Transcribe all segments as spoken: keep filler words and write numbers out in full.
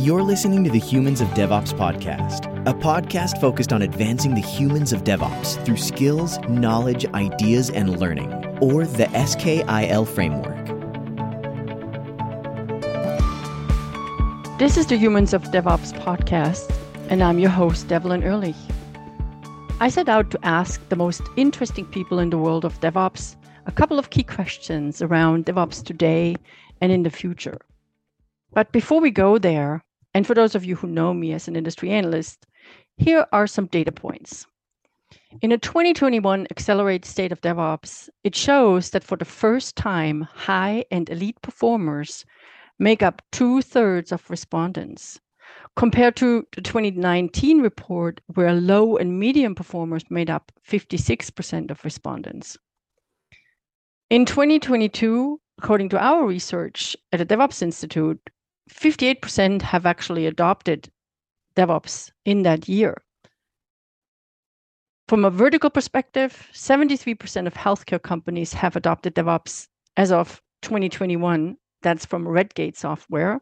You're listening to the Humans of DevOps podcast, a podcast focused on advancing the humans of DevOps through skills, knowledge, ideas, and learning, or the S K I L framework. This is the Humans of DevOps podcast, and I'm your host, Devlin Ehrlich. I set out to ask the most interesting people in the world of DevOps a couple of key questions around DevOps today and in the future. But before we go there, and for those of you who know me as an industry analyst, here are some data points. In a twenty twenty-one Accelerate State of DevOps, it shows that for the first time, high and elite performers make up two-thirds of respondents, compared to the twenty nineteen report, where low and medium performers made up fifty-six percent of respondents. In twenty twenty-two, according to our research at the DevOps Institute, fifty-eight percent have actually adopted DevOps in that year. From a vertical perspective, seventy-three percent of healthcare companies have adopted DevOps as of twenty twenty-one. That's from Redgate Software.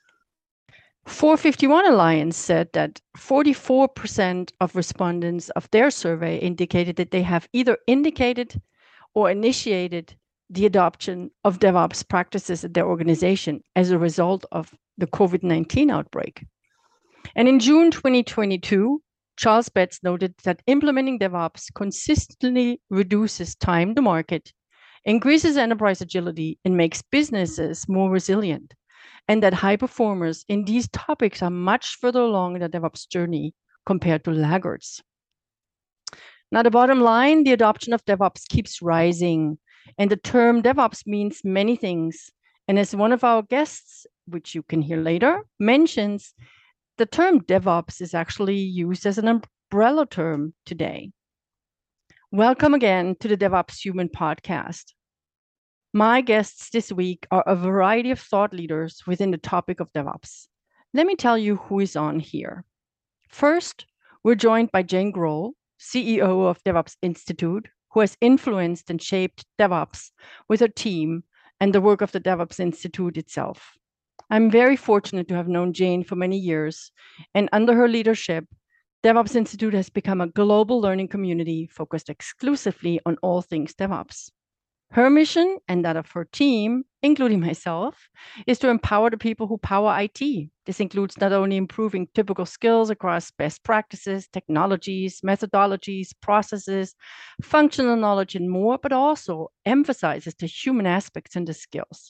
four fifty-one Alliance said that forty-four percent of respondents of their survey indicated that they have either indicated or initiated the adoption of DevOps practices at their organization as a result of the COVID nineteen outbreak. And in June twenty twenty-two, Charles Betts noted that implementing DevOps consistently reduces time to market, increases enterprise agility, and makes businesses more resilient, and that high performers in these topics are much further along in the DevOps journey compared to laggards. Now, the bottom line, the adoption of DevOps keeps rising. And the term DevOps means many things. And as one of our guests, which you can hear later, mentions, the term DevOps is actually used as an umbrella term today. Welcome again to the DevOps Human podcast. My guests this week are a variety of thought leaders within the topic of DevOps. Let me tell you who is on here. First, we're joined by Jane Grohl, C E O of DevOps Institute, who has influenced and shaped DevOps with her team and the work of the DevOps Institute itself. I'm very fortunate to have known Jane for many years, and under her leadership, DevOps Institute has become a global learning community focused exclusively on all things DevOps. Her mission and that of her team, including myself, is to empower the people who power I T. This includes not only improving typical skills across best practices, technologies, methodologies, processes, functional knowledge, and more, but also emphasizes the human aspects and the skills.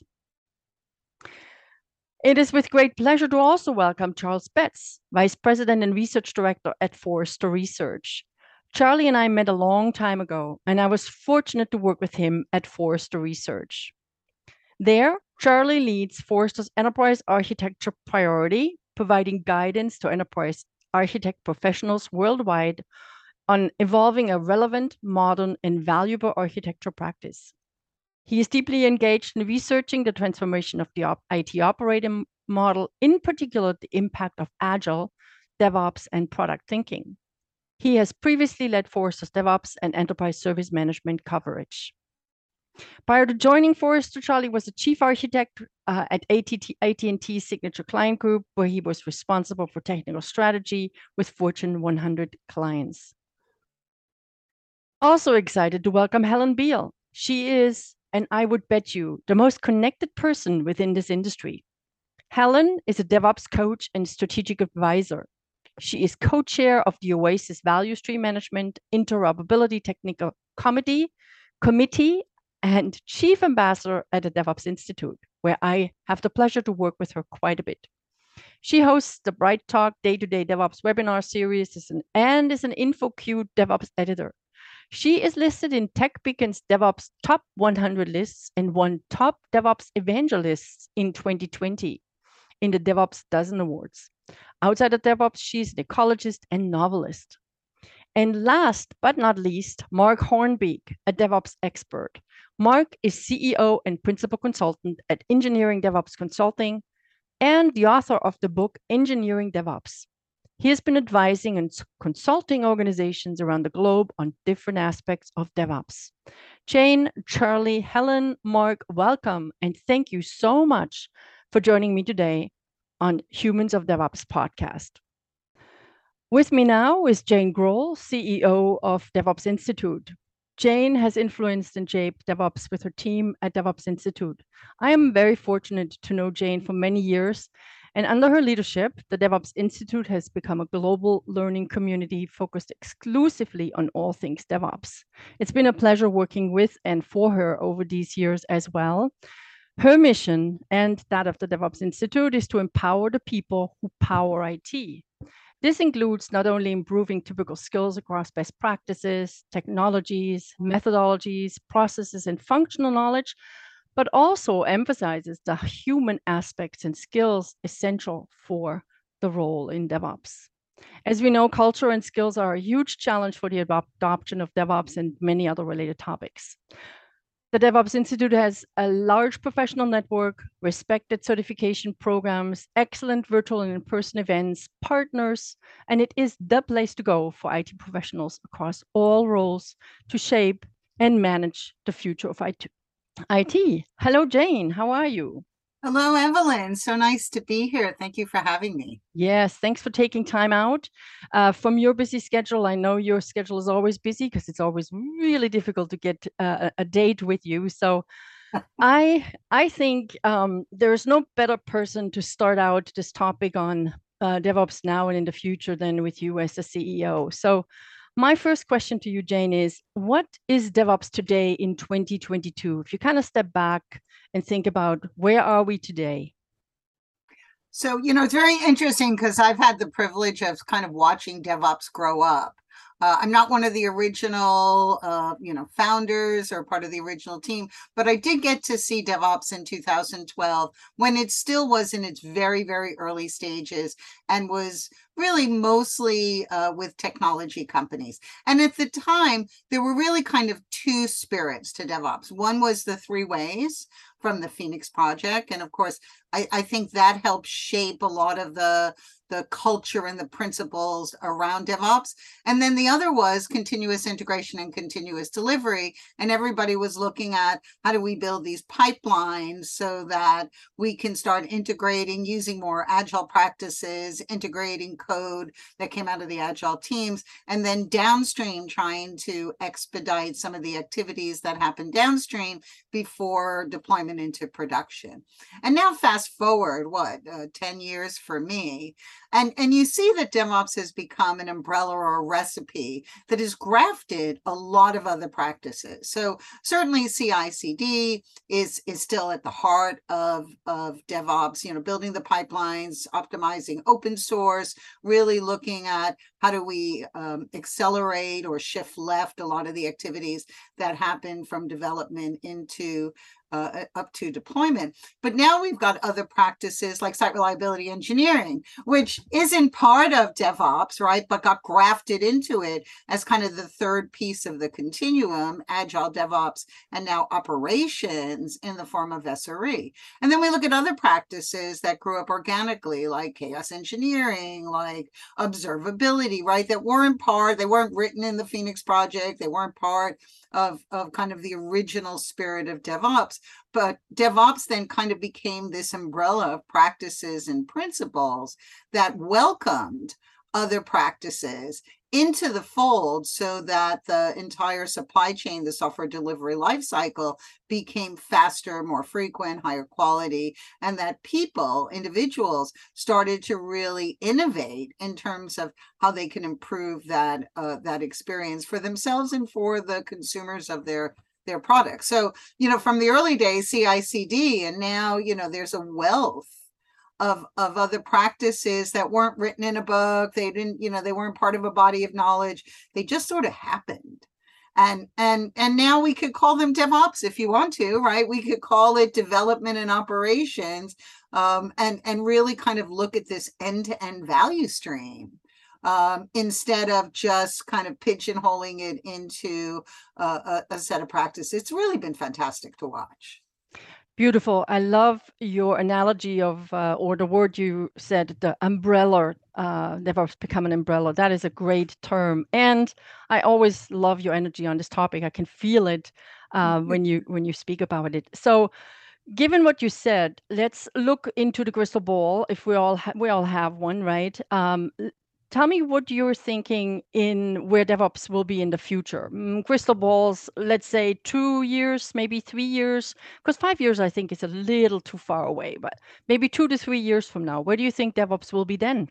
It is with great pleasure to also welcome Charles Betts, Vice President and Research Director at Forrester Research. Charlie and I met a long time ago, and I was fortunate to work with him at Forrester Research. There, Charlie leads Forrester's enterprise architecture priority, providing guidance to enterprise architect professionals worldwide on evolving a relevant, modern, and valuable architecture practice. He is deeply engaged in researching the transformation of the I T operating model, in particular the impact of Agile, DevOps, and product thinking. He has previously led Forrester's DevOps and enterprise service management coverage. Prior to joining Forrester, Charlie was the chief architect uh, at A T and T Signature Client Group, where he was responsible for technical strategy with Fortune one hundred clients. Also excited to welcome Helen Beal. She is, and I would bet you, the most connected person within this industry. Helen is a DevOps coach and strategic advisor. She is co-chair of the Oasis Value Stream Management Interoperability Technical Committee, Committee and Chief Ambassador at the DevOps Institute, where I have the pleasure to work with her quite a bit. She hosts the Bright Talk Day-to-Day DevOps webinar series and is an InfoQ DevOps editor. She is listed in TechBeacon's DevOps Top one hundred lists and won Top DevOps Evangelists in twenty twenty in the DevOps Dozen Awards. Outside of DevOps, she's an ecologist and novelist. And last but not least, Mark Hornbeek, a DevOps expert. Mark is C E O and principal consultant at Engineering DevOps Consulting and the author of the book Engineering DevOps. He has been advising and consulting organizations around the globe on different aspects of DevOps. Jane, Charlie, Helen, Mark, welcome, and thank you so much for joining me today on Humans of DevOps podcast. With me now is Jane Grohl, C E O of DevOps Institute. Jane has influenced and shaped DevOps with her team at DevOps Institute. I am very fortunate to know Jane for many years, and under her leadership, the DevOps Institute has become a global learning community focused exclusively on all things DevOps. It's been a pleasure working with and for her over these years as well. Her mission and that of the DevOps Institute is to empower the people who power I T. This includes not only improving typical skills across best practices, technologies, methodologies, processes, and functional knowledge, but also emphasizes the human aspects and skills essential for the role in DevOps. As we know, culture and skills are a huge challenge for the adoption of DevOps and many other related topics. The DevOps Institute has a large professional network, respected certification programs, excellent virtual and in-person events, partners, and it is the place to go for I T professionals across all roles to shape and manage the future of I T. Hello, Jane. How are you? Hello, Evelyn. So nice to be here. Thank you for having me. Yes, thanks for taking time out uh, from your busy schedule. I know your schedule is always busy because it's always really difficult to get uh, a date with you. So I I think um, there's no better person to start out this topic on uh, DevOps now and in the future than with you as the C E O. So my first question to you, Jane, is what is DevOps today in twenty twenty-two? If you kind of step back and think about where are we today? So, you know, it's very interesting because I've had the privilege of kind of watching DevOps grow up. Uh, I'm not one of the original, uh, you know, founders or part of the original team, but I did get to see DevOps in two thousand twelve when it still was in its very, very early stages and was really mostly uh, with technology companies. And at the time, there were really kind of two spirits to DevOps. One was the three ways from the Phoenix Project. And of course, I, I think that helped shape a lot of the the culture and the principles around DevOps. And then the other was continuous integration and continuous delivery. And everybody was looking at how do we build these pipelines so that we can start integrating, using more agile practices, integrating code that came out of the agile teams, and then downstream trying to expedite some of the activities that happen downstream before deployment into production. And now fast forward, what, uh, ten years for me, And, and you see that DevOps has become an umbrella or a recipe that has grafted a lot of other practices. So certainly C I C D is, is still at the heart of, of DevOps, you know, building the pipelines, optimizing open source, really looking at how do we um, accelerate or shift left a lot of the activities that happen from development into Uh, up to deployment. But now we've got other practices like site reliability engineering, which isn't part of DevOps, right? But got grafted into it as kind of the third piece of the continuum, agile DevOps, and now operations in the form of S R E. And then we look at other practices that grew up organically, like chaos engineering, like observability, right? That weren't part, they weren't written in the Phoenix Project, they weren't part of, of kind of the original spirit of DevOps. But DevOps then kind of became this umbrella of practices and principles that welcomed other practices into the fold so that the entire supply chain, the software delivery lifecycle, became faster, more frequent, higher quality, and that people, individuals, started to really innovate in terms of how they can improve that, uh, that experience for themselves and for the consumers of their their products. So, you know, from the early days, C I C D, and now, you know, there's a wealth of, of other practices that weren't written in a book. They didn't, you know, they weren't part of a body of knowledge. They just sort of happened. And, and, and now we could call them DevOps if you want to, right? We could call it development and operations, um, and, and really kind of look at this end-to-end value stream. Um, instead of just kind of pigeonholing it into uh, a, a set of practices. It's really been fantastic to watch. Beautiful. I love your analogy of, uh, or the word you said, the umbrella, uh, DevOps become an umbrella. That is a great term. And I always love your energy on this topic. I can feel it uh, when you when you speak about it. So given what you said, let's look into the crystal ball. If we all ha- we all have one, right? Um, l- tell me what you're thinking in where DevOps will be in the future. Mm, crystal balls, let's say two years, maybe three years, because five years I think is a little too far away. But maybe two to three years from now, where do you think DevOps will be then?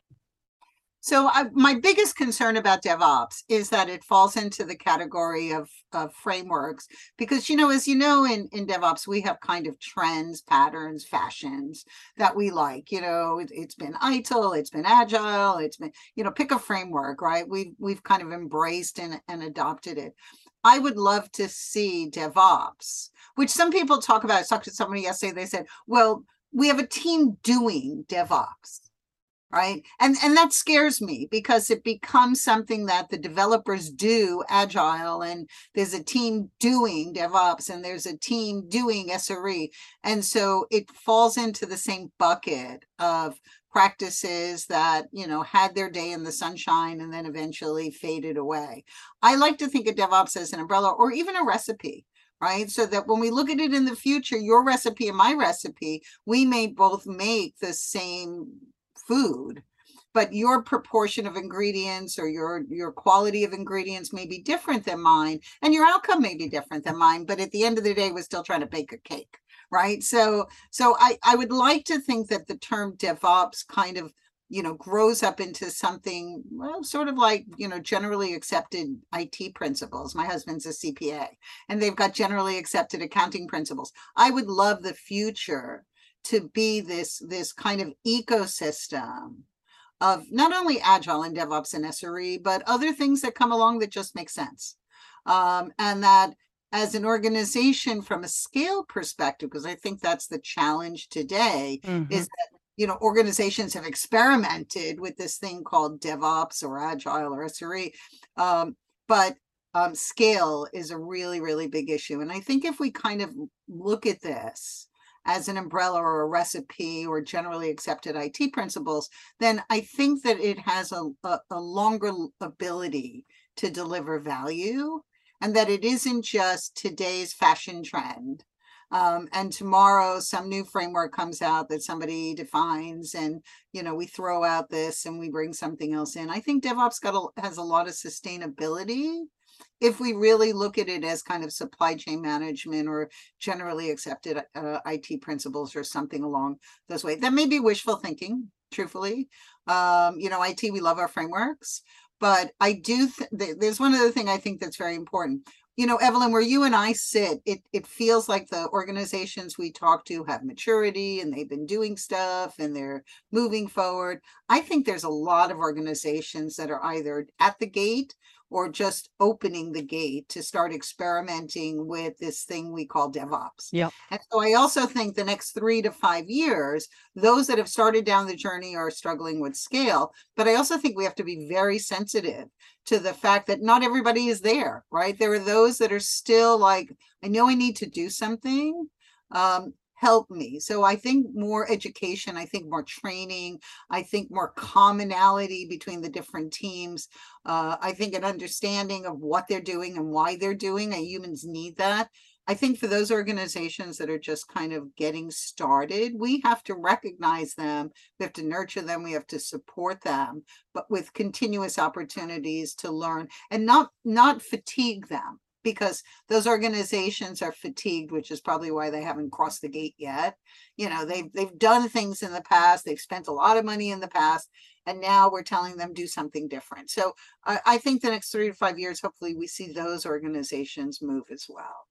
So I, my biggest concern about DevOps is that it falls into the category of, of frameworks because, you know, as you know, in, in DevOps, we have kind of trends, patterns, fashions that we like. You know, it, it's been I T I L, it's been Agile, it's been, you know, pick a framework, right? We've, we've kind of embraced and, and adopted it. I would love to see DevOps, which some people talk about. I talked to somebody yesterday, they said, well, we have a team doing DevOps. Right. And and that scares me because it becomes something that the developers do agile, and there's a team doing DevOps and there's a team doing S R E. And so it falls into the same bucket of practices that, you know, had their day in the sunshine and then eventually faded away. I like to think of DevOps as an umbrella or even a recipe. Right. So that when we look at it in the future, your recipe and my recipe, we may both make the same food, but your proportion of ingredients or your your quality of ingredients may be different than mine, and your outcome may be different than mine, but at the end of the day we're still trying to bake a cake, right? So so i i would like to think that the term DevOps kind of, you know, grows up into something, well, sort of like, you know, generally accepted I T principles. My husband's a C P A and they've got generally accepted accounting principles. I would love the future to be this this kind of ecosystem of not only Agile and DevOps and S R E, but other things that come along that just make sense. Um, and that as an organization from a scale perspective, because I think that's the challenge today, mm-hmm. is that, you know, organizations have experimented with this thing called DevOps or Agile or S R E, um, but um, scale is a really, really big issue. And I think if we kind of look at this as an umbrella or a recipe or generally accepted I T principles, then I think that it has a, a, a longer ability to deliver value, and that it isn't just today's fashion trend. Um, and tomorrow some new framework comes out that somebody defines, and, you know, we throw out this and we bring something else in. I think DevOps got a, has a lot of sustainability if we really look at it as kind of supply chain management or generally accepted uh, I T principles or something along those ways. That may be wishful thinking, truthfully. Um, you know, I T, we love our frameworks, but I do, th- there's one other thing I think that's very important. You know, Evelyn, where you and I sit, it, it feels like the organizations we talk to have maturity and they've been doing stuff and they're moving forward. I think there's a lot of organizations that are either at the gate or just opening the gate to start experimenting with this thing we call DevOps. Yeah. And so I also think the next three to five years, those that have started down the journey are struggling with scale. But I also think we have to be very sensitive to the fact that not everybody is there, right? There are those that are still like, I know I need to do something. Um, help me. So I think more education, I think more training, I think more commonality between the different teams. Uh, I think an understanding of what they're doing and why they're doing it. Humans need that. I think for those organizations that are just kind of getting started, we have to recognize them. We have to nurture them. We have to support them, but with continuous opportunities to learn and not, not fatigue them. Because those organizations are fatigued, which is probably why they haven't crossed the gate yet. You know, they've they've done things in the past, they've spent a lot of money in the past, and now we're telling them do something different. So I, I think the next three to five years, hopefully we see those organizations move as well.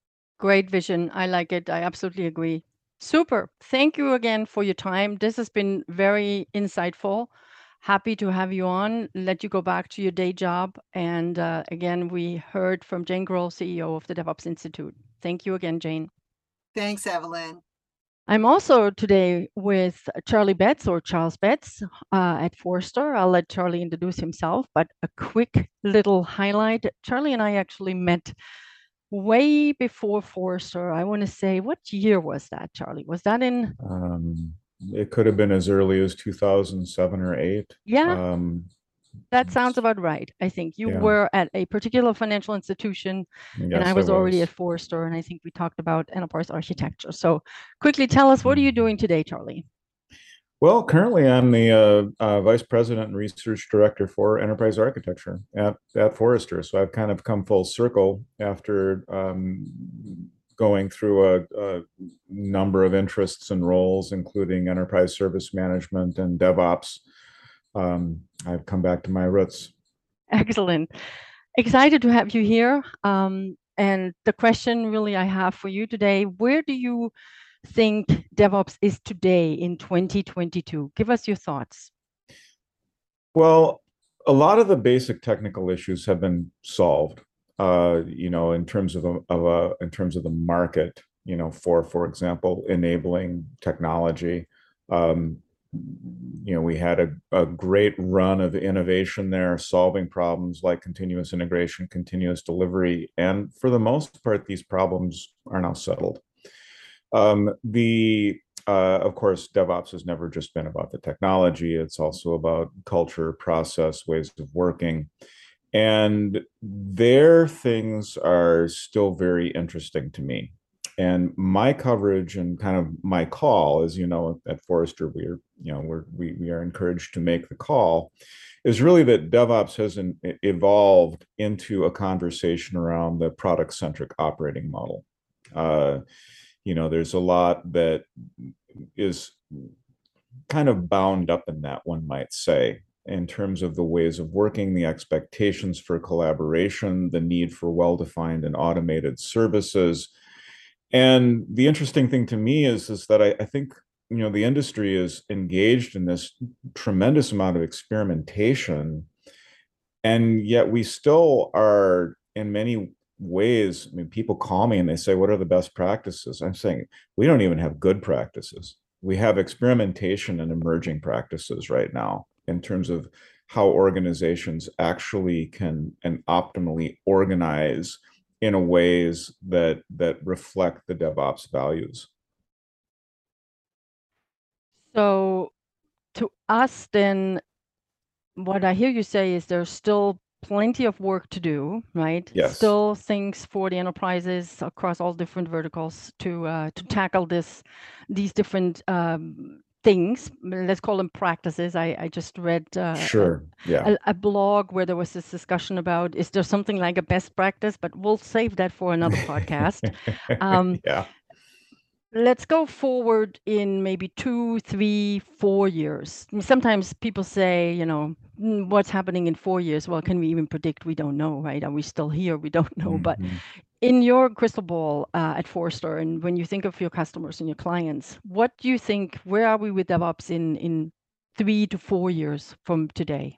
Great vision. I like it. I absolutely agree. Super. Thank you again for your time. This has been very insightful. Happy to have you on, let you go back to your day job. And uh, again, we heard from Jane Grohl, C E O of the DevOps Institute. Thank you again, Jane. Thanks, Evelyn. I'm also today with Charlie Betts or Charles Betts uh, at Forrester. I'll let Charlie introduce himself, but a quick little highlight. Charlie and I actually met way before Forrester. I want to say, what year was that, Charlie? Was that in... Um... It could have been as early as two thousand seven or eight. Yeah. Um, That sounds about right. I think you Yeah. were at a particular financial institution, Yes, and I was, I already was. at Forrester, and I think we talked about enterprise architecture. So quickly tell us, what are you doing today, Charlie? Well, currently I'm the uh, uh, Vice President and Research Director for Enterprise Architecture at, at Forrester. So I've kind of come full circle after um, going through a, a number of interests and roles, including enterprise service management and DevOps. Um, I've come back to my roots. Excellent. Excited to have you here. Um, and the question really I have for you today, where do you think DevOps is today in twenty twenty-two? Give us your thoughts. Well, a lot of the basic technical issues have been solved, uh, you know, in terms of a, of a in terms of the market, you know, for for example, enabling technology. Um, you know, we had a, a great run of innovation there, solving problems like continuous integration, continuous delivery, and for the most part, these problems are now settled. Um, the uh, of course, DevOps has never just been about the technology. It's also about culture, process, ways of working. And their things are still very interesting to me. And my coverage and kind of my call, as you know, at Forrester, we are, you know, we're, we, we are encouraged to make the call, is really that DevOps has an, evolved into a conversation around the product-centric operating model. Uh, you know, there's a lot that is kind of bound up in that, one might say, in terms of the ways of working, the expectations for collaboration, the need for well-defined and automated services. And the interesting thing to me is, is that I, I think, you know, the industry is engaged in this tremendous amount of experimentation, and yet we still are in many ways. I mean, people call me and they say, what are the best practices? I'm saying, we don't even have good practices. We have experimentation and emerging practices right now in terms of how organizations actually can and optimally organize in a ways that that reflect the DevOps values. So to us then, what I hear you say is there's still plenty of work to do, right? Yes. Still things for the enterprises across all different verticals to uh, to tackle this, these different um, things. Let's call them practices. I, I just read uh, sure. yeah. a, a blog where there was this discussion about, is there something like a best practice? But we'll save that for another podcast. Um, yeah. Let's go forward in maybe two, three, four years. Sometimes people say, you know, what's happening in four years? Well, can we even predict? We don't know, right? Are we still here? We don't know. Mm-hmm. But in your crystal ball uh, at Forrester, and when you think of your customers and your clients, what do you think, where are we with DevOps in, in three to four years from today?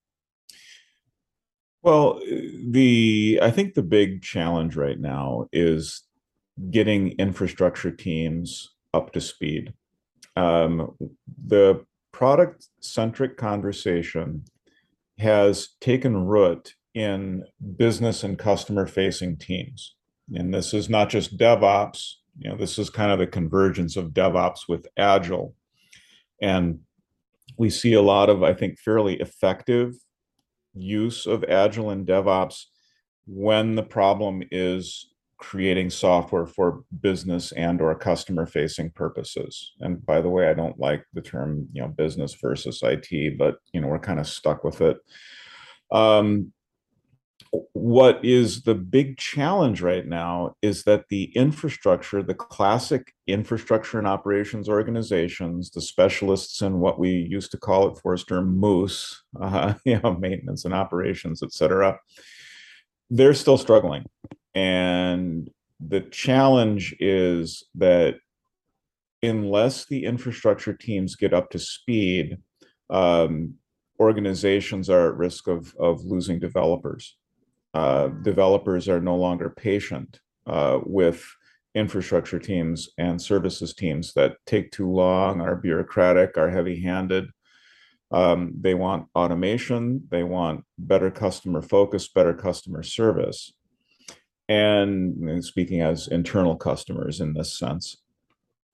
Well, the I think the big challenge right now is getting infrastructure teams up to speed. Um, the product-centric conversation has taken root in business and customer-facing teams. And this is not just DevOps, you know, this is kind of the convergence of DevOps with Agile. And we see a lot of, I think, fairly effective use of Agile and DevOps when the problem is creating software for business and or customer facing purposes. And by the way, I don't like the term, you know, business versus I T, but, you know, we're kind of stuck with it. Um, what is the big challenge right now is that the infrastructure, the classic infrastructure and operations organizations, the specialists in what we used to call at Forrester Moose, uh, you know, maintenance and operations, et cetera, they're still struggling. And the challenge is that unless the infrastructure teams get up to speed, um, organizations are at risk of, of losing developers. Uh, developers are no longer patient uh, with infrastructure teams and services teams that take too long, are bureaucratic, are heavy-handed. Um, they want automation, they want better customer focus, better customer service. And, and speaking as internal customers in this sense.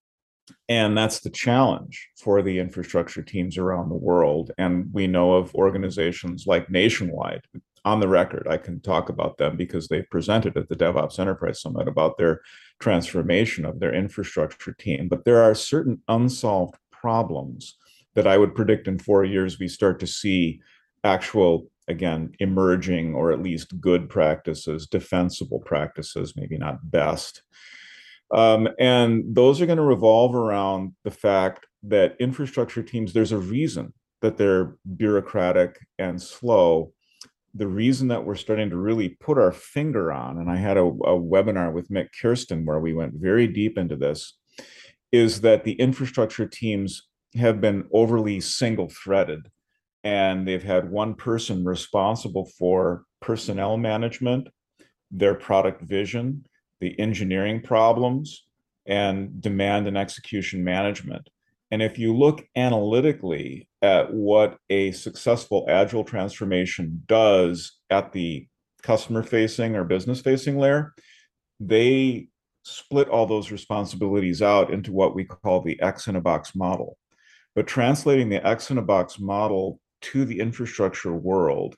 And that's the challenge for the infrastructure teams around the world. And we know of organizations like Nationwide. On the record, I can talk about them because they presented at the DevOps Enterprise Summit about their transformation of their infrastructure team. But there are certain unsolved problems that I would predict in four years we start to see actual, again, emerging or at least good practices, defensible practices, maybe not best. Um, and those are going to revolve around the fact that infrastructure teams, there's a reason that they're bureaucratic and slow. The reason that we're starting to really put our finger on, and I had a, a webinar with Mick Kirsten where we went very deep into this, is that the infrastructure teams have been overly single-threaded, and they've had one person responsible for personnel management, their product vision, the engineering problems, and demand and execution management. And if you look analytically at what a successful agile transformation does at the customer-facing or business-facing layer, they split all those responsibilities out into what we call the X in a box model. But translating the X in a box model to the infrastructure world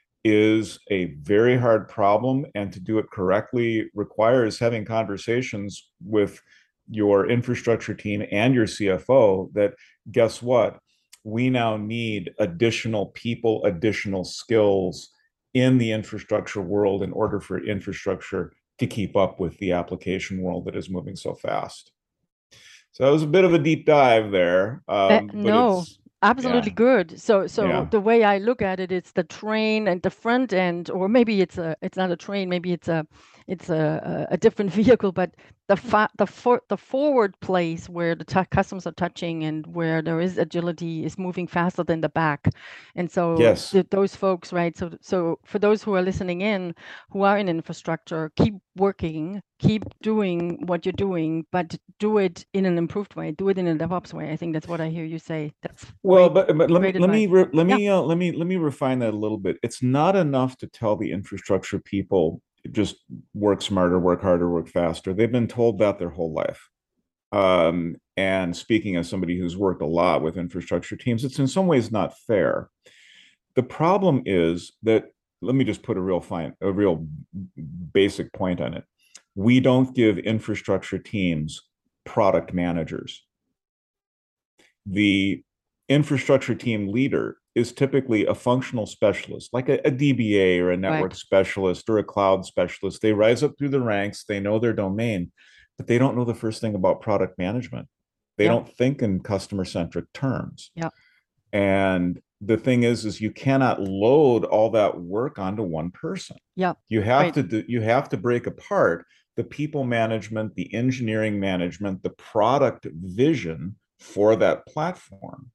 is a very hard problem, and to do it correctly requires having conversations with your infrastructure team and your C F O that, guess what, we now need additional people, additional skills in the infrastructure world in order for infrastructure to keep up with the application world that is moving so fast. So that was a bit of a deep dive there. Um, Uh, but no, it's, absolutely yeah. good. So, so Yeah. the way I look at it, it's the train and the front end, or maybe it's a, it's not a train, maybe it's a, it's a, a a different vehicle, but the fa- the for- the forward place where the t- customers are touching and where there is agility is moving faster than the back. And so Yes. th- those folks, right? So, so for those who are listening in, who are in infrastructure, keep working, keep doing what you're doing, but do it in an improved way. Do it in a DevOps way. I think that's what I hear you say. That's Well, great, but, but let me great let me advice. re- let Yeah. me uh, let me let me refine that a little bit. It's not enough to tell the infrastructure people just work smarter, work harder, work faster. They've been told that their whole life. Um, and speaking as somebody who's worked a lot with infrastructure teams, it's in some ways not fair. The problem is that, let me just put a real fine, a real basic point on it. We don't give infrastructure teams product managers. The infrastructure team leader is typically a functional specialist, like a, a D B A or a network Right. specialist or a cloud specialist. They rise up through the ranks, they know their domain, but they don't know the first thing about product management. They Yeah. don't think in customer-centric terms. Yeah. And the thing is, is you cannot load all that work onto one person. Yeah. You have Great. to do, you have to break apart the people management, the engineering management, the product vision for that platform.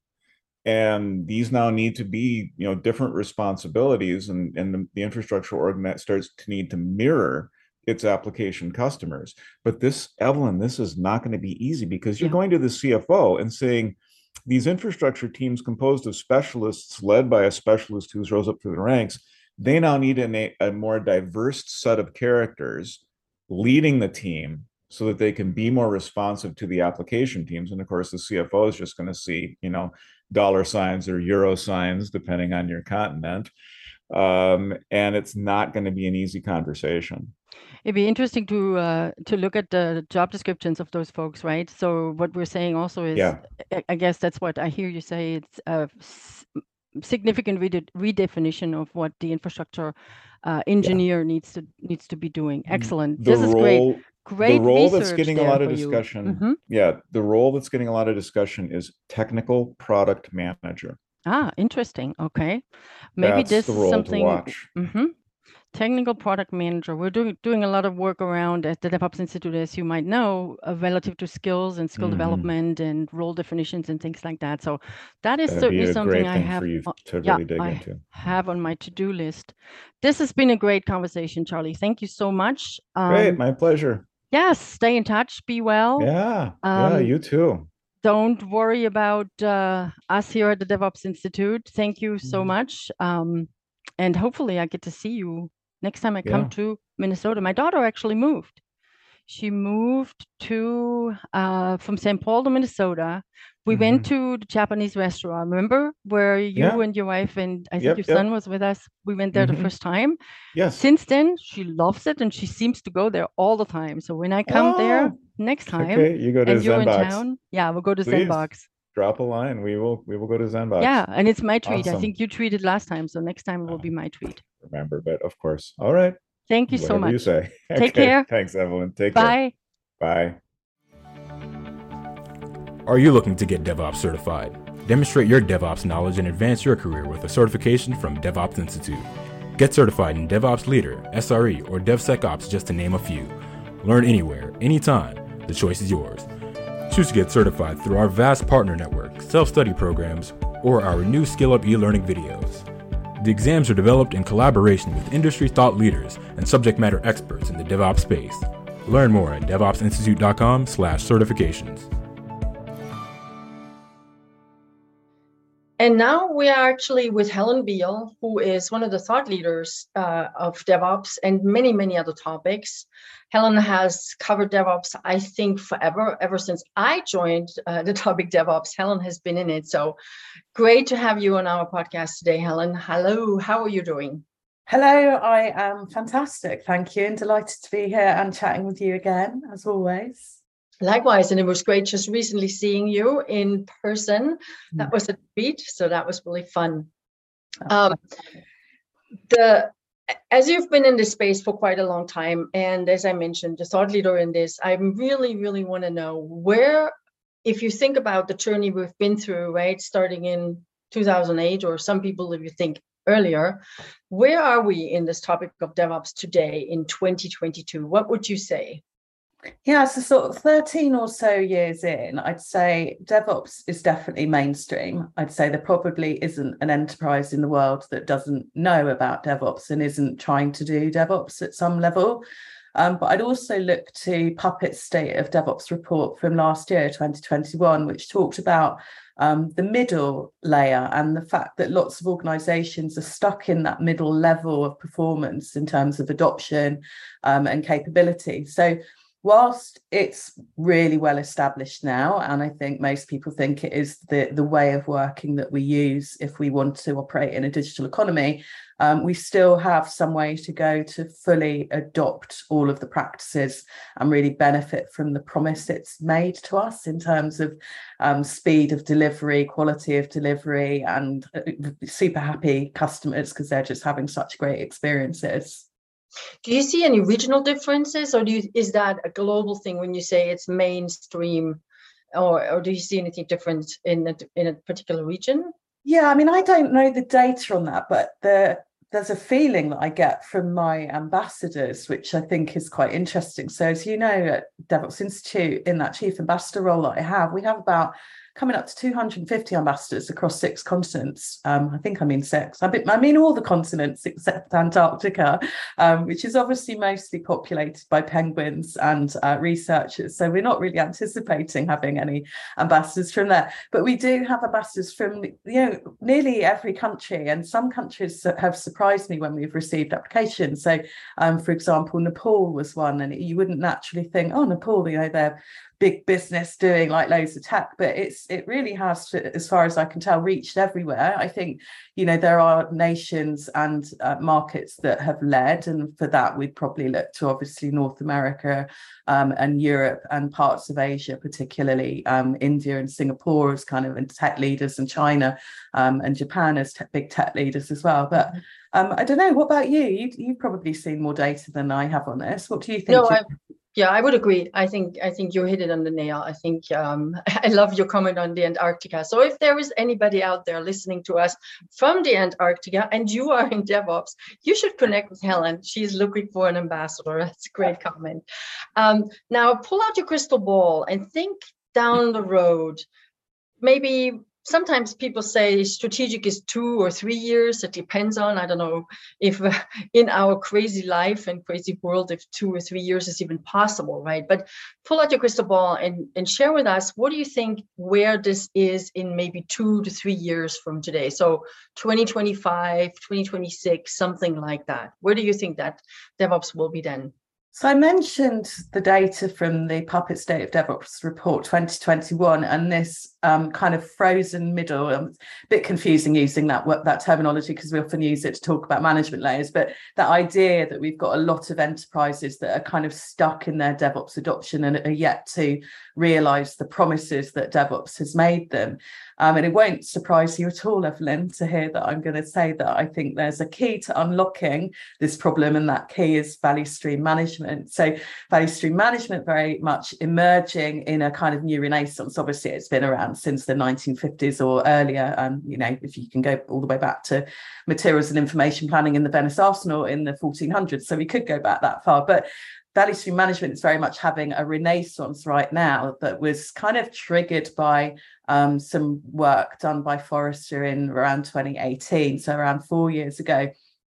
And these now need to be, you know, different responsibilities, and, and the, the infrastructure org starts to need to mirror its application customers. But this, Evelyn, this is not going to be easy, because you're Yeah. going to the C F O and saying, these infrastructure teams composed of specialists led by a specialist who's rose up through the ranks, they now need a, a more diverse set of characters leading the team so that they can be more responsive to the application teams. And of course, the C F O is just going to see, you know, dollar signs or euro signs, depending on your continent. Um, and it's not going to be an easy conversation. It'd be interesting to uh, to look at the job descriptions of those folks, right? So what we're saying also is, Yeah. I, I guess that's what I hear you say. It's a s- significant rede- redefinition of what the infrastructure uh, engineer yeah. needs to needs to be doing. Excellent. The this is role, great. Great the role research that's getting there a lot of for discussion. You. Mm-hmm. Yeah, the role that's getting a lot of discussion is technical product manager. Ah, interesting. Okay, maybe that's this the is role something. to watch. Mm-hmm. Technical product manager. We're doing doing a lot of work around at the DevOps Institute, as you might know, uh, relative to skills and skill mm-hmm. development and role definitions and things like that. So that is That'd certainly be a something great I thing have for you uh, to yeah, really dig I into. have on my to-do list. This has been a great conversation, Charlie. Thank you so much. Um, great, my pleasure. Yes, stay in touch. Be well. Yeah, um, yeah, you too. Don't worry about uh, us here at the DevOps Institute. Thank you so mm-hmm. much. Um, and hopefully I get to see you next time I come yeah. to Minnesota. My daughter actually moved. She moved to uh, from Saint Paul to Minnesota. We Mhm. went to the Japanese restaurant. Remember where you Yeah. and your wife and I think Yep. your Yep. son was with us. We went there the Mhm. first time. Yes. Since then, she loves it and she seems to go there all the time. So when I come there Oh, next time okay. You go to and you're in Zenbox. town, yeah, we'll go to Please Zenbox. drop a line. We will we will go to Zenbox. Yeah, and it's my treat. I Awesome. think you treated last time, so next time will be my treat. Remember, but of course. All right. Thank you so Whatever you much. say. Take Okay. care. Thanks, Evelyn. Take care. Bye. Bye. Are you looking to get DevOps certified? Demonstrate your DevOps knowledge and advance your career with a certification from DevOps Institute. Get certified in DevOps Leader, S R E, or DevSecOps, just to name a few. Learn anywhere, anytime. The choice is yours. Choose to get certified through our vast partner network, self-study programs, or our new Skill Up e-learning videos. The exams are developed in collaboration with industry thought leaders and subject matter experts in the DevOps space. Learn more at devopsinstitute.com slash certifications. And now we are actually with Helen Beal, who is one of the thought leaders uh, of DevOps and many, many other topics. Helen has covered DevOps, I think, forever, ever since I joined uh, the topic DevOps. Helen has been in it. So great to have you on our podcast today, Helen. Hello, how are you doing? Hello, I am fantastic. Thank you. And delighted to be here and chatting with you again, as always. Likewise, and it was great just recently seeing you in person. That was a treat, so that was really fun. Um, the as you've been in this space for quite a long time, and as I mentioned, the thought leader in this, I really, really want to know where, if you think about the journey we've been through, right, starting in two thousand eight, or some people, if you think earlier, where are we in this topic of DevOps today in twenty twenty-two? What would you say? Yeah, so sort of thirteen or so years in, I'd say DevOps is definitely mainstream. I'd say there probably isn't an enterprise in the world that doesn't know about DevOps and isn't trying to do DevOps at some level. Um, but I'd also look to Puppet's State of DevOps report from last year, twenty twenty-one, which talked about um, the middle layer and the fact that lots of organizations are stuck in that middle level of performance in terms of adoption um, and capability. So whilst it's really well established now, and I think most people think it is the, the way of working that we use if we want to operate in a digital economy, um, we still have some way to go to fully adopt all of the practices and really benefit from the promise it's made to us in terms of um, speed of delivery, quality of delivery, and super happy customers because they're just having such great experiences. Do you see any regional differences, or do you, is that a global thing when you say it's mainstream, or, or do you see anything different in a, in a particular region? Yeah, I mean, I don't know the data on that, but the, there's a feeling that I get from my ambassadors, which I think is quite interesting. So as you know, at DevOps Institute, in that chief ambassador role that I have, we have about coming up to two hundred fifty ambassadors across six continents. Um, I think I mean six. I mean, I mean all the continents except Antarctica, um, which is obviously mostly populated by penguins and uh, researchers. So we're not really anticipating having any ambassadors from there. But we do have ambassadors from, you know, nearly every country. And some countries have surprised me when we've received applications. So, um, for example, Nepal was one, and you wouldn't naturally think, oh, Nepal, you know, they're big business doing like loads of tech, but it's it really has, as far as I can tell, reached everywhere. I think, you know, there are nations and uh, markets that have led, and for that we'd probably look to obviously North America um, and Europe and parts of Asia, particularly um, India and Singapore as kind of and tech leaders, and China um, and Japan as te- big tech leaders as well. But um, I don't know, what about you? you? You've probably seen more data than I have on this. What do you think? No, I, yeah, I would agree. I think I think you hit it on the nail. I think um, I love your comment on the Antarctica. So if there is anybody out there listening to us from the Antarctica and you are in DevOps, you should connect with Helen. She's looking for an ambassador. That's a great comment. Um, now, pull out your crystal ball and think down the road. Maybe sometimes people say strategic is two or three years. It depends on, I don't know if uh, in our crazy life and crazy world, if two or three years is even possible, right? But pull out your crystal ball and, and share with us, what do you think where this is in maybe two to three years from today? So twenty twenty-five, twenty twenty-six, something like that. Where do you think that DevOps will be then? So I mentioned the data from the Puppet State of DevOps report twenty twenty-one, and this um, kind of frozen middle, um, a bit confusing using that that terminology because we often use it to talk about management layers, but that idea that we've got a lot of enterprises that are kind of stuck in their DevOps adoption and are yet to realize the promises that DevOps has made them. Um, and it won't surprise you at all, Evelyn, to hear that I'm going to say that I think there's a key to unlocking this problem, and that key is value stream management. So value stream management very much emerging in a kind of new renaissance. Obviously, it's been around since the nineteen fifties or earlier. And, you know, if you can go all the way back to materials and information planning in the Venice Arsenal in the fourteen hundreds. So we could go back that far. But value stream management is very much having a renaissance right now that was kind of triggered by um, some work done by Forrester in around twenty eighteen, so around four years ago.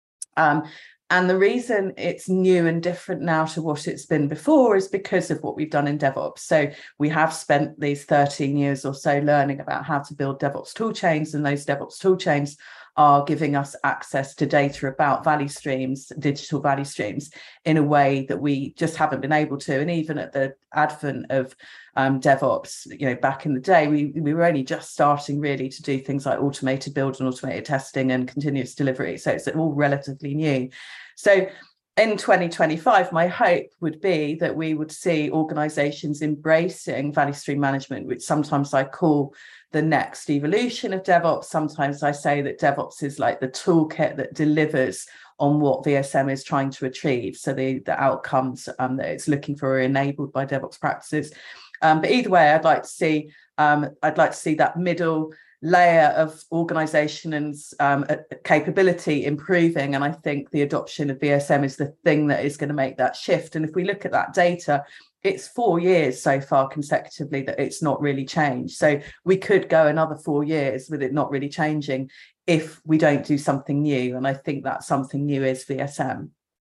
Um, and the reason it's new and different now to what it's been before is because of what we've done in DevOps. So we have spent these thirteen years or so learning about how to build DevOps tool chains, and those DevOps tool chains are giving us access to data about value streams, digital value streams, in a way that we just haven't been able to. And even at the advent of um, DevOps, you know, back in the day, we, we were only just starting really to do things like automated build and automated testing and continuous delivery. So it's all relatively new. So in twenty twenty-five, my hope would be that we would see organizations embracing value stream management, which sometimes I call the next evolution of DevOps. Sometimes I say that DevOps is like the toolkit that delivers on what V S M is trying to achieve. So the, the outcomes um, that it's looking for are enabled by DevOps practices. Um, but either way, I'd like to see um, I'd like to see that middle layer of organization and um, capability improving. And I think the adoption of V S M is the thing that is going to make that shift. And if we look at that data, it's four years so far consecutively that it's not really changed. So we could go another four years with it not really changing if we don't do something new. And I think that something new is V S M.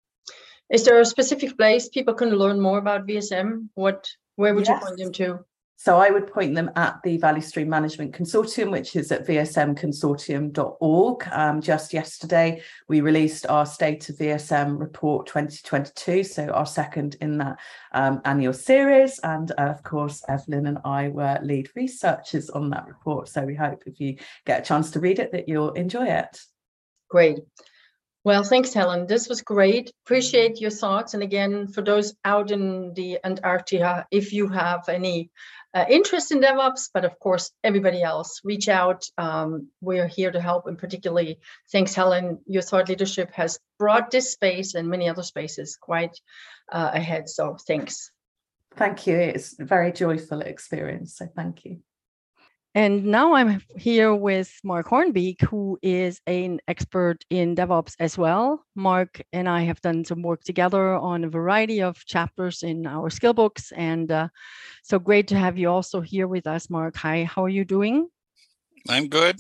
Is there a specific place people can learn more about V S M? What, where would Yes. you point them to? So I would point them at the Value Stream Management Consortium, which is at v s m consortium dot org. Um, just yesterday, we released our State of V S M report twenty twenty-two, so our second in that um, annual series. And uh, of course, Evelyn and I were lead researchers on that report. So we hope if you get a chance to read it, that you'll enjoy it. Great. Well, thanks, Helen. This was great. Appreciate your thoughts. And again, for those out in the Antarctica, if you have any uh, interest in DevOps, but of course, everybody else, reach out. Um, we're here to help. And particularly, thanks, Helen. Your thought leadership has brought this space and many other spaces quite uh, ahead. So thanks. Thank you. It's a very joyful experience. So thank you. And now I'm here with Mark Hornbeek, who is an expert in DevOps as well. Mark and I have done some work together on a variety of chapters in our skill books. And uh, so great to have you also here with us, Mark. Hi, how are you doing? I'm good.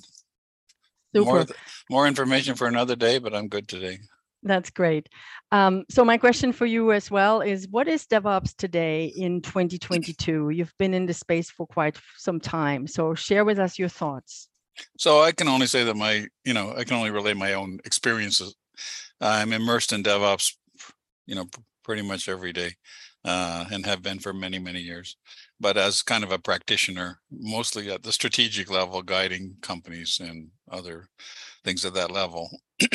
Super. More, more information for another day, but I'm good today. That's great. Um, so my question for you as well is, what is DevOps today in twenty twenty-two? You've been in the space for quite some time, so share with us your thoughts. So I can only say that my, you know, I can only relate my own experiences. I'm immersed in DevOps, you know, pretty much every day, uh, and have been for many, many years. But as kind of a practitioner, mostly at the strategic level, guiding companies and other things at that level.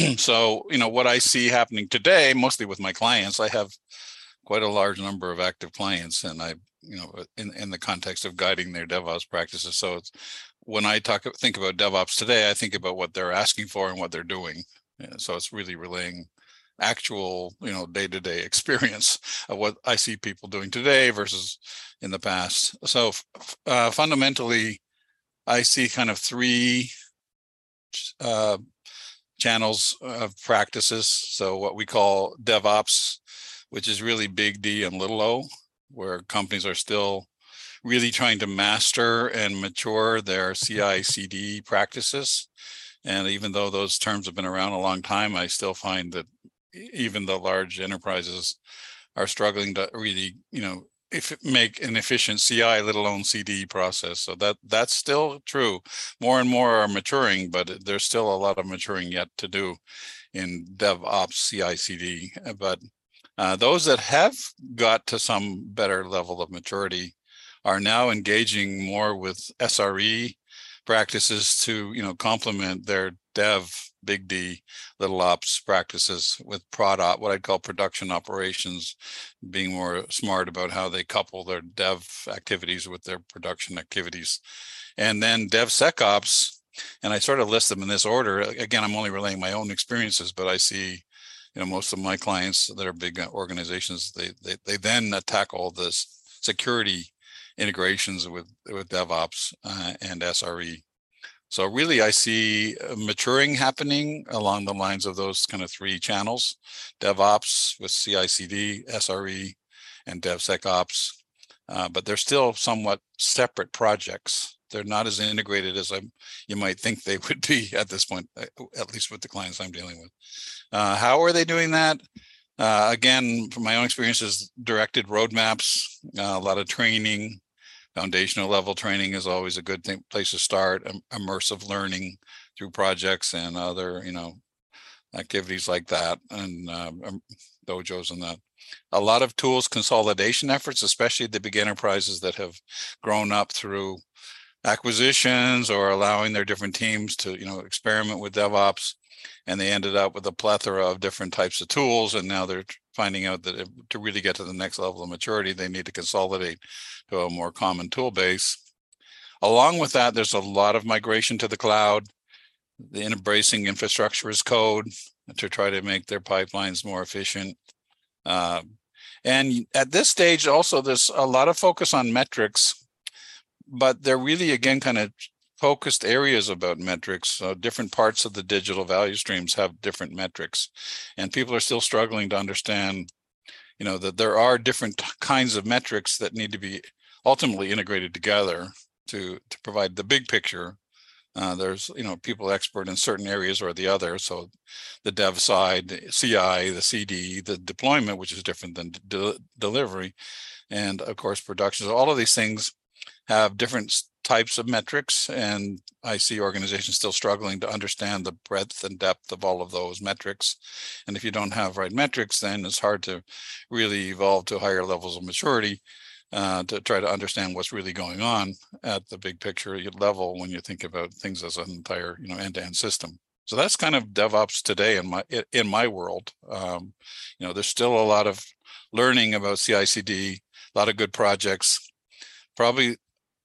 So, you know, what I see happening today, mostly with my clients, I have quite a large number of active clients, and I, you know, in, in the context of guiding their DevOps practices. So it's, when I talk, think about DevOps today, I think about what they're asking for and what they're doing. So it's really relaying actual, you know, day-to-day experience of what I see people doing today versus in the past. So uh, fundamentally, I see kind of three uh, channels of practices. So what we call DevOps, which is really big D and little o, where companies are still really trying to master and mature their C I C D practices. And even though those terms have been around a long time, I still find that even the large enterprises are struggling to really, you know, if it make an efficient C I, let alone C D process. So that that's still true. More and more are maturing, but there's still a lot of maturing yet to do in DevOps C I C D. But Uh, those that have got to some better level of maturity are now engaging more with S R E practices to, you know, complement their dev, big D, little ops practices with prod op, what I'd call production operations, being more smart about how they couple their dev activities with their production activities. And then DevSecOps, and I sort of list them in this order. Again, I'm only relaying my own experiences, but I see, you know, most of my clients that are big organizations, they they, they then tackle this security integrations with, with DevOps uh, and S R E. So really, I see maturing happening along the lines of those kind of three channels: DevOps with C I C D, S R E, and DevSecOps. Uh, but they're still somewhat separate projects. They're not as integrated as I, you might think they would be at this point, at least with the clients I'm dealing with. Uh, how are they doing that? Uh, again, from my own experiences, directed roadmaps, uh, a lot of training. Foundational level training is always a good thing, place to start. Um, immersive learning through projects and other, you know, activities like that, and um, dojos and that. A lot of tools consolidation efforts, especially the big enterprises that have grown up through acquisitions or allowing their different teams to, you know, experiment with DevOps, and they ended up with a plethora of different types of tools, and now they're finding out that if, to really get to the next level of maturity, they need to consolidate to a more common tool base. Along with that, there's a lot of migration to the cloud, the embracing infrastructure as code to try to make their pipelines more efficient. Uh, and at this stage, also, there's a lot of focus on metrics, but they're really, again, kind of focused areas about metrics. So different parts of the digital value streams have different metrics, and people are still struggling to understand, you know, that there are different kinds of metrics that need to be ultimately integrated together to to provide the big picture. Uh, there's, you know, people expert in certain areas or the other. So the dev side, the C I, the C D, the deployment, which is different than de- delivery, and of course production. So all of these things have different types of metrics, and I see organizations still struggling to understand the breadth and depth of all of those metrics. And if you don't have right metrics, then it's hard to really evolve to higher levels of maturity uh, to try to understand what's really going on at the big picture level when you think about things as an entire, you know, end-to-end system. So that's kind of DevOps today in my in my world. Um, you know, there's still a lot of learning about C I C D, a lot of good projects. Probably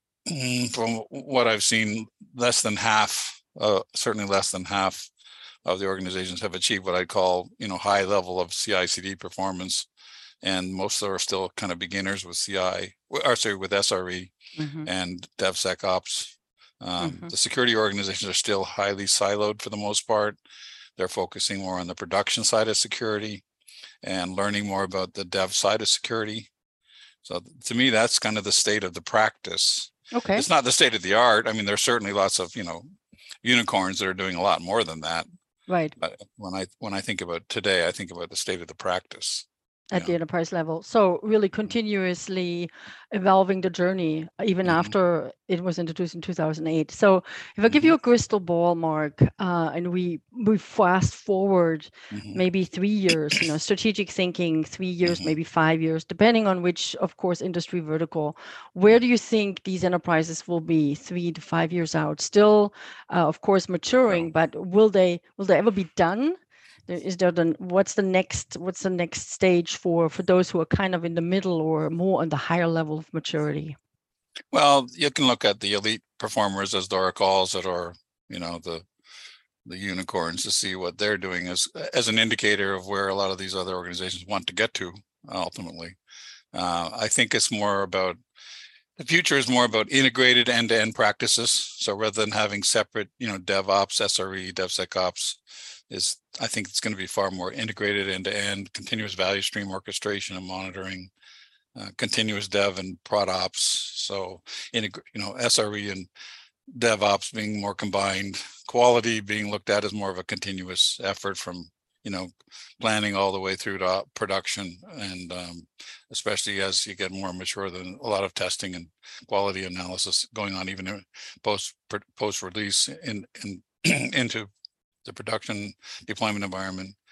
from what I've seen, less than half, uh, certainly less than half of the organizations have achieved what I call, you know, high level of C I C D performance. And most are still kind of beginners with C I, or sorry, with S R E mm-hmm. and DevSecOps. Um, mm-hmm. The security organizations are still highly siloed for the most part. They're focusing more on the production side of security and learning more about the dev side of security. So to me, that's kind of the state of the practice. Okay. It's not the state of the art. I mean, there's certainly lots of, you know, unicorns that are doing a lot more than that. Right. But when I when I think about today, I think about the state of the practice. At yeah. the enterprise level. So really continuously evolving the journey, even mm-hmm. after it was introduced in two thousand eight. So if I give mm-hmm. you a crystal ball, Mark, uh, and we we fast forward mm-hmm. maybe three years, you know, strategic thinking, three years, mm-hmm. maybe five years, depending on which, of course, industry vertical, where do you think these enterprises will be three to five years out? Still, uh, of course, maturing, yeah. but will they will they ever be done? Is there the what's the next what's the next stage for for those who are kind of in the middle or more on the higher level of maturity? Well, you can look at the elite performers, as Dora calls it, or, you know, the the unicorns, to see what they're doing as as an indicator of where a lot of these other organizations want to get to ultimately. Uh, I think it's more about the future is more about integrated end-to-end practices. So rather than having separate, you know, DevOps, S R E, DevSecOps, is I think it's going to be far more integrated end-to-end, continuous value stream orchestration and monitoring, uh, continuous dev and prod ops. So, in, you know, S R E and DevOps being more combined, quality being looked at as more of a continuous effort from, you know, planning all the way through to production, and um, especially as you get more mature, than a lot of testing and quality analysis going on even in post post release in, in into the production deployment environment.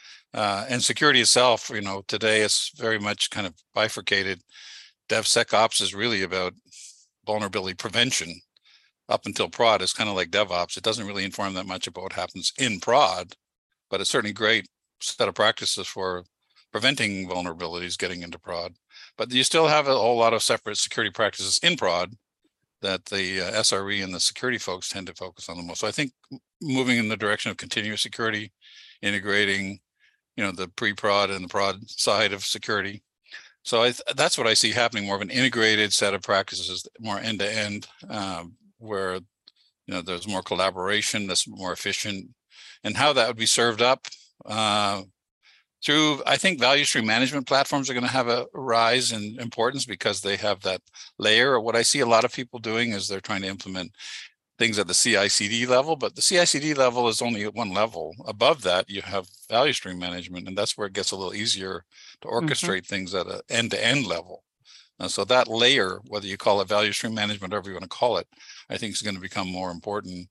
Uh, and security itself, you know, today it's very much kind of bifurcated. DevSecOps is really about vulnerability prevention. Up until prod is kind of like DevOps. It doesn't really inform that much about what happens in prod, but it's certainly a great set of practices for preventing vulnerabilities getting into prod. But you still have a whole lot of separate security practices in prod that the uh, S R E and the security folks tend to focus on the most. So I think moving in the direction of continuous security, integrating, you know, the pre-prod and the prod side of security. So I th- that's what I see happening, more of an integrated set of practices, more end-to-end, um, where, you know, there's more collaboration, that's more efficient. And how that would be served up uh, through, I think value stream management platforms are going to have a rise in importance because they have that layer. What I see a lot of people doing is they're trying to implement things at the C I C D level, but the C I C D level is only at one level. Above that, you have value stream management, and that's where it gets a little easier to orchestrate mm-hmm. things at an end-to-end level. Uh, so that layer, whether you call it value stream management, whatever you want to call it, I think is going to become more important.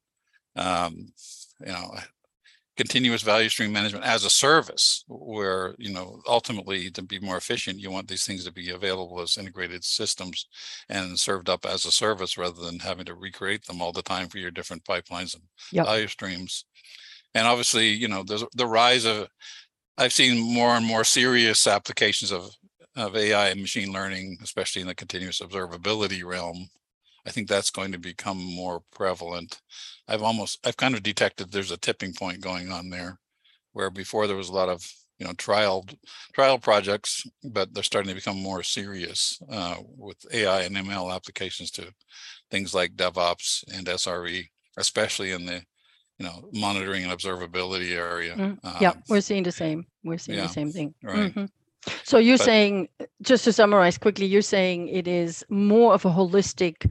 Um, you know, continuous value stream management as a service, where, you know, ultimately to be more efficient, you want these things to be available as integrated systems and served up as a service rather than having to recreate them all the time for your different pipelines and yep. value streams. And obviously, you know, there's the rise of, I've seen more and more serious applications of, of A I and machine learning, especially in the continuous observability realm. I think that's going to become more prevalent. I've almost, I've kind of detected there's a tipping point going on there, where before there was a lot of, you know, trial trial projects, but they're starting to become more serious uh, with A I and M L applications to things like DevOps and S R E, especially in the, you know, monitoring and observability area. Mm, yeah, um, we're seeing the same. We're seeing yeah, the same thing. Right. Mm-hmm. So you're but, saying, just to summarize quickly, you're saying it is more of a holistic,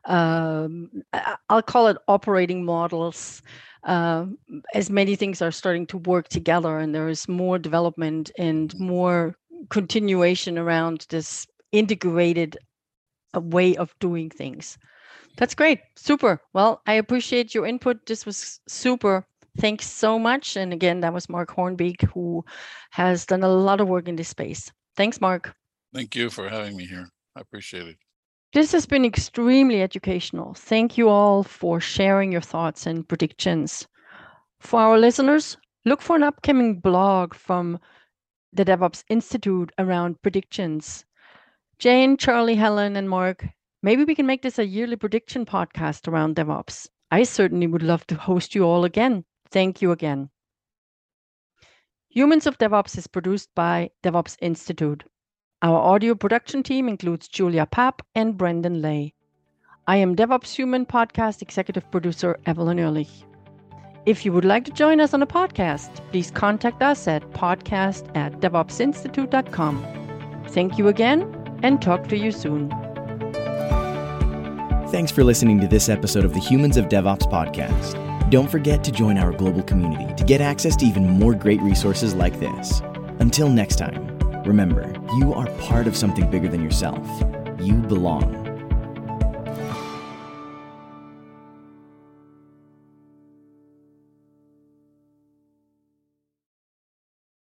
um, I'll call it operating models, uh, as many things are starting to work together, and there is more development and more continuation around this integrated uh, way of doing things. That's great. Super. Well, I appreciate your input. This was super. Thanks so much. And again, that was Mark Hornbeek, who has done a lot of work in this space. Thanks, Mark. Thank you for having me here. I appreciate it. This has been extremely educational. Thank you all for sharing your thoughts and predictions. For our listeners, look for an upcoming blog from the DevOps Institute around predictions. Jane, Charlie, Helen, and Mark, maybe we can make this a yearly prediction podcast around DevOps. I certainly would love to host you all again. Thank you again. Humans of DevOps is produced by DevOps Institute. Our audio production team includes Julia Papp and Brendan Lay. I am DevOps Human podcast executive producer Evelyn Ehrlich. If you would like to join us on a podcast, please contact us at podcast at devops institute dot com. Thank you again, and talk to you soon. Thanks for listening to this episode of the Humans of DevOps podcast. Don't forget to join our global community to get access to even more great resources like this. Until next time, remember, you are part of something bigger than yourself. You belong.